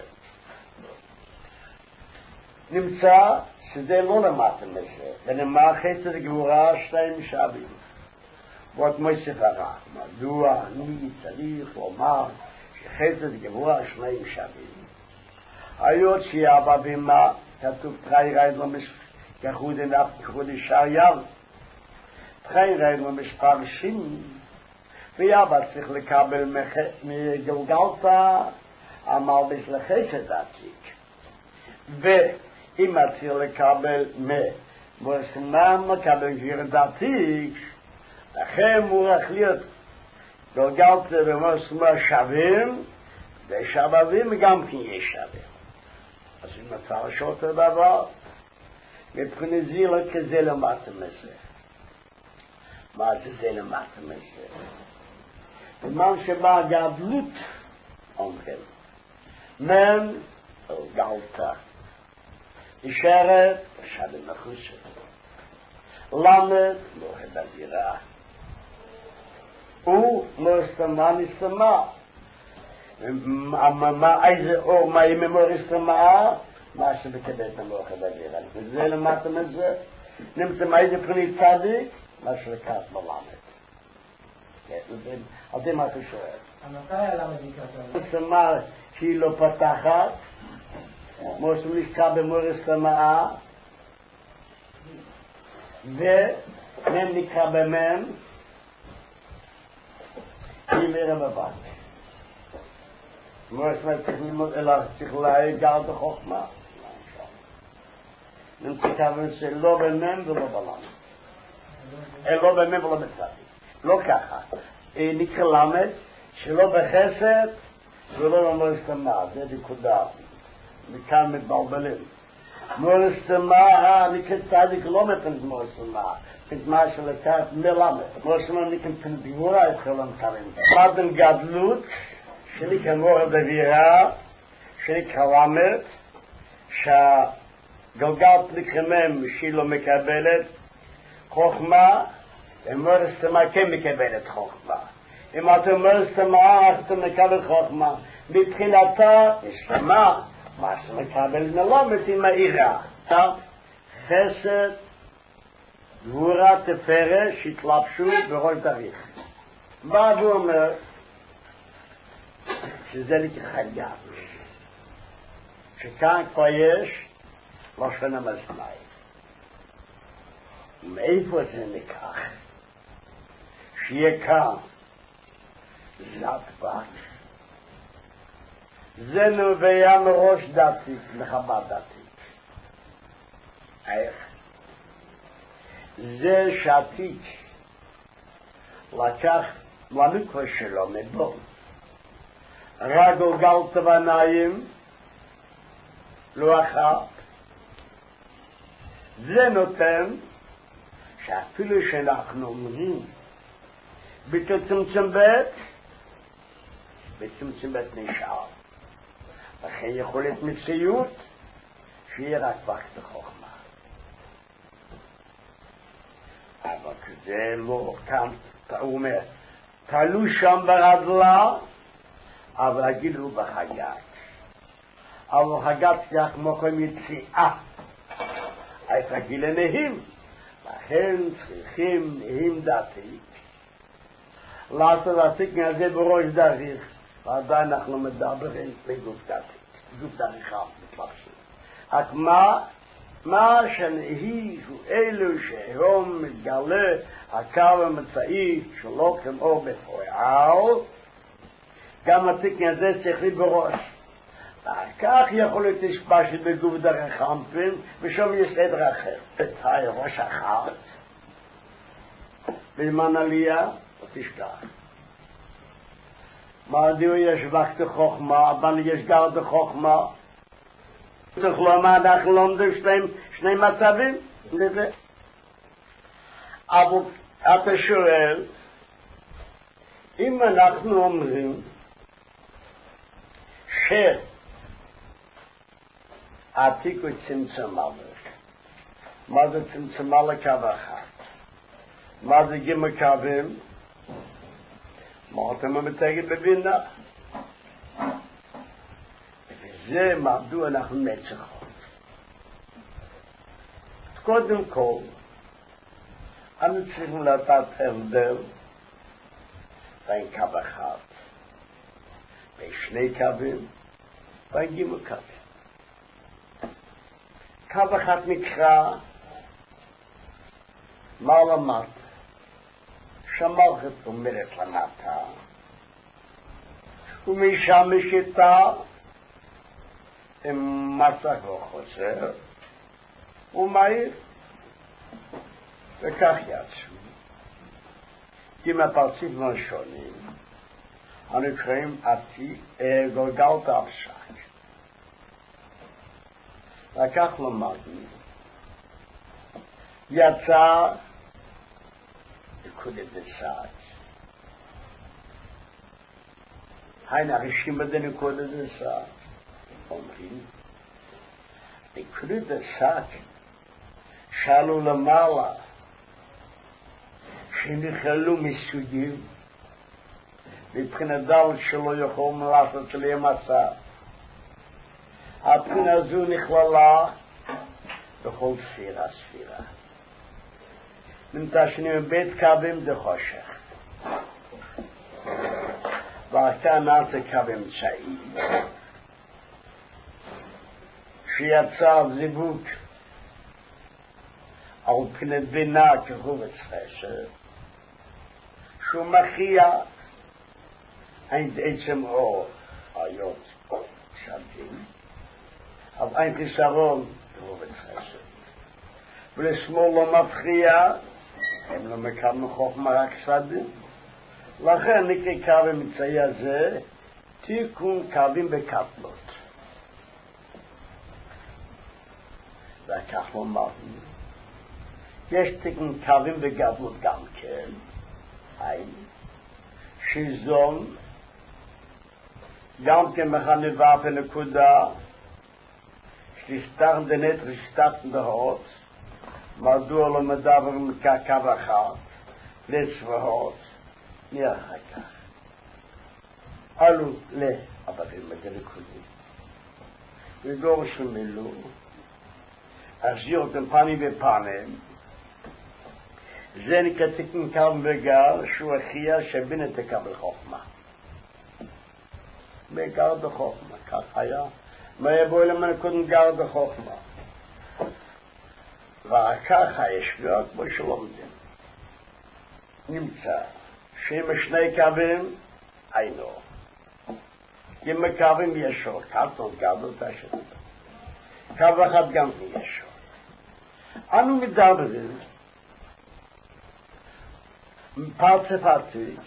נמצא שזה לא למדתם מזה, ונאמר חסד גבורה שתיים שווים. ועוד מוסיף הרב, מדוע אני צריך לומר שחסד גבורה שניים שווים. היות שיהיה בבימה, כתוב תראי רעיד למש כחוד אינף כחוד ישעיהו, תראי רעיד למספר שין, ויאבא צריך לקבל מגלגלתה המלבש לחסד עתיק. ואם צריך לקבל מורסמה מקבל גברת עתיק, לכן מורח להיות גלגלתה ומורסמה שווים, ושווים גם כן יש שווים. אז אם מפרשות הדבר, מבחינת זילה כזה למדתם מזה. מה זה זה למדתם מזה? בזמן שבא גדלות, אומרים, מן גלגלתה. נשארת, שווים מחוסת. למד, לא הדבירה. הוא מורסמה נסתמה. איזה אור, מה אם מורסמה? מה שבקבלת המוח הדבירה. וזה למדתם את זה. נמצא מה איזה פרנית צדיק? מה שלקח בלמד. על זה מה אתה שואל. המתי הלמד יקרא? מורסמה שהיא לא פתחת. מורסמה נשקע במורסמה. ומם נקרא במם, היא מראה בבת. מורסמה צריך ללמוד, אלא צריך להגע את החוכמה. נמצא כיוון שלא במם ולא בלמד. לא במם ולא בצדיק. לא ככה. נקרא למד, שלא בחסד ולא במורסמה. זה נקודה. מכאן מתבלבלים. מורסמה, נקרא צדיק לא מפנת מורסמה. פתמה שלקח מלמד. מורסמה נקרא פנת גבורה, התחילם קרים. מדן גדלות, שנקרא מורה דבירה, שנקרא למד, שהגלגלת לקרמם שהיא לא מקבלת חוכמה, ומורסמה כן מקבלת חוכמה. אם אתה מורסמה, אתה מקבל חוכמה. מבחינתה, נשמה, מה שמקבל מלמד עם העירה. חסד, גבורה, תפארת, שהתלבשו בראש דריך. מה הוא אומר? שזה לכחיה. שכאן כבר יש לשון המזמאי. מאיפה זה ניקח? שיהיה כאן זת בת. זה נובע מראש דתית, מחב"ד דתית. איך? זה שעתיק לקח למקווה שלו מבום, רגל גלת בניים, לא אחת. זה נותן שאפילו שאנחנו אומרים בתצמצם בית, בתצמצם בית נשאר. לכן יכולת מציאות שיהיה רק וक्त החוכמה. אבל כזה לא כאן, הוא אומר, תלו שם ברדלה, אבל הגילו בחגת. אבל חגת זה כמו כל יציאה. אז הגילה נהים. לכן צריכים נהים דתי. לעשות עסיק מהזה בראש דריך. ועדיין אנחנו מדברים בגוף דתי. גוף דריכה מתלבשים. רק מה? מה שנהי הוא אלו שהיום מתגלה הקו המצאי שלא כמו בפועל. גם עסיק מהזה צריך בראש. כך יכול להיות תשפשת בגוף דרך חמפים, ושום יש עדר אחר. תתאי ראש אחת, בזמן עלייה, לא תשכח. מעדיו יש וक्त חוכמה, בנו יש גרד חוכמה. צריך לומר, אנחנו לומדים שני מצבים. אבל אתה שואל, אם אנחנו אומרים, ש... העתיק הוא צמצם עליך. מה זה צמצם עליך קו אחת? מה זה גימל קווים? מה אתם מתגד בבינה? וזה מדוע אנחנו נצחות. קודם כל, אנו צריכים לתת הבדל בין קו אחת, בין שני קווים, בין גימל קווים. קו אחת נקרא מעלה מטה, שהמלכות אומרת למטה, ומשם משיתה עם מסך וחוזר, ומהיר, וכך יצאו. עם הפרצים השונים, הנקראים עתיק, גולגלת אבשק. לקח למדנו, יצא נקודת הסעת. היי נרשים בזה נקודת הסעת. אומרים, נקודת הסעת שאלו למעלה, שנחלו מסוגים, מבחינת דל שלא יכולים לעשות להם מסע. הבחינה הזו נכללה בכל ספירה ספירה. נמצא שנים בית קווים זה חושך. ואתה נעשה קווים צעיר. שיצא זיווג על פנת בינה כחובץ חסד. שהוא מכריע עצם אור היות שדים. אבל אין חיסרון כחובץ חסד. ולשמאל לא מפריע, הם לא מקבלים חוכמה רק שדים. לכן נקרא קו המצאי הזה תיקון קווים בקטלות. וכך לומר, יש תיקון קווים בגדלות גם כן, אין, שיזון, גם כן מחנבה ונקודה, שתסתכן דנת ושתתן דהות, מדוע לא מדבר מקו אחת, לצבאות, נראה אחר כך. עלו לעבדים בגליקודים. ודור שמילו, אשיר אותם פנים בפנים, זה נקרא תיקון קו בגר, שהוא הכריע שבינה תקבל חוכמה. בגר בחוכמה, כך היה. מה יבוא אלינו קודם גר בחוכמה. וככה יש להיות בו שלומדים. נמצא שאם שני קווים, היינו. אם קווים ישור, קטנות גדות השני. קו אחד גם ישור. אנו מדברים פרצה פרצה,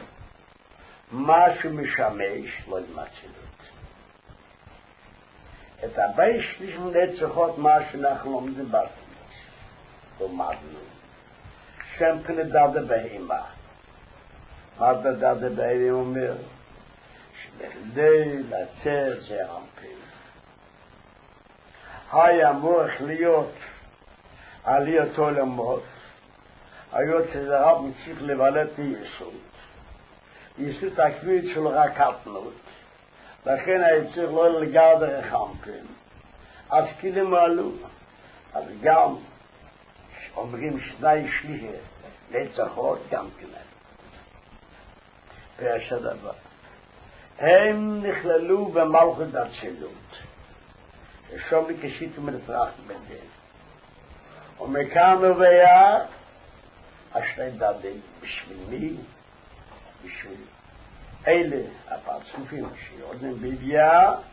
משהו משמש, לא למצלות. את הבית שליש מנצחות משהו אנחנו לומדים ברטיס, לומדנו. שם פנדדה בהימה. מה דדה בהימה אומר? שבכדי לצאת זה רמפים. היה אמורך להיות עלייתו למות, היו שזה רב מצליח לבלט יסוד. יסוד הכבית של רקטנות, לכן היה צריך לא לגרד רחמפים. אז כאילו עלו, אז גם אומרים שני שליחי לצחות גם כנראה. פרש הדבר. הם נכללו במלכות הצלות. ששום לי כשית ומלפרח בדל. ומכאן נובע השני דדים בשביל מי? בשביל אלה הפרצופים שיורדים בידיעה